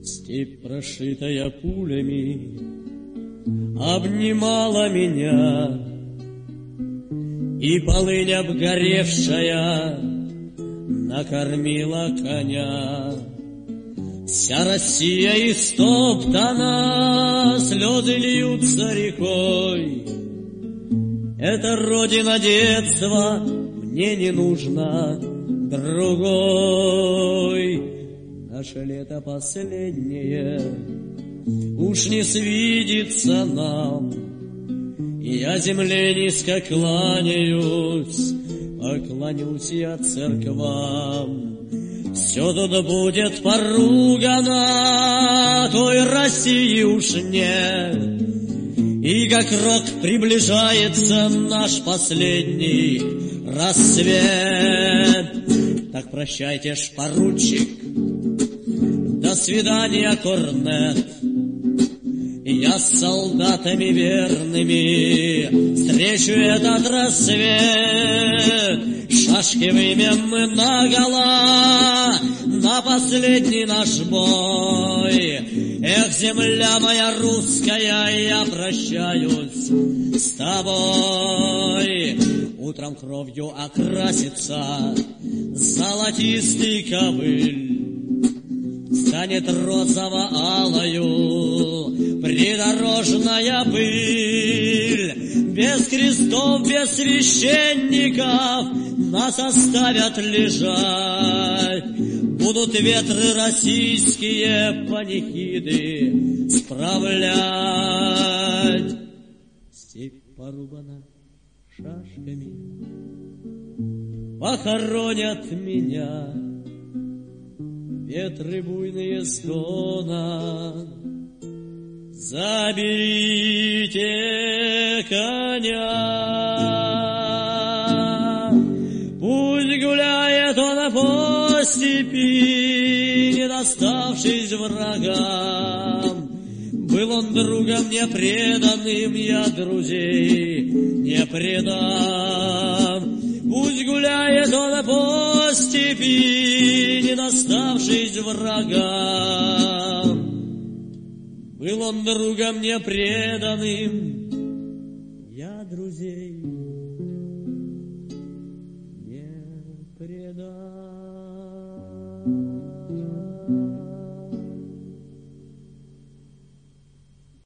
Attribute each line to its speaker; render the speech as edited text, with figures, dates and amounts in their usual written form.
Speaker 1: Степь, прошитая пулями, обнимала меня, и полынь обгоревшая накормила коня. Вся Россия истоптана, слезы льются рекой. Это родина детства, мне не нужно другой. Наше лето последнее уж не свидится нам. Я земле низко кланяюсь, поклонюсь я церквам. Все тут будет поругано, той России уж нет. И как рок приближается наш последний рассвет. Так прощайте ж, поручик, до свидания, корнет. Я с солдатами верными встречу этот рассвет. Шашки вымем мы наголо на последний наш бой. Эх, земля моя русская, я прощаюсь с тобой. Утром кровью окрасится золотистый ковыль, станет розово-алою придорожная пыль. Без крестов, без священников нас оставят лежать. Будут ветры российские панихиды справлять. Степь порубана шашками, похоронят меня. Ветры буйные стонат, заберите коня. Пусть гуляет он по степи, не доставшись врагам. Был он другом мне преданным, я друзей не предам. Пусть гуляет он по степи, не доставшись врагам. Был он другом мне преданным, я друзей не предам.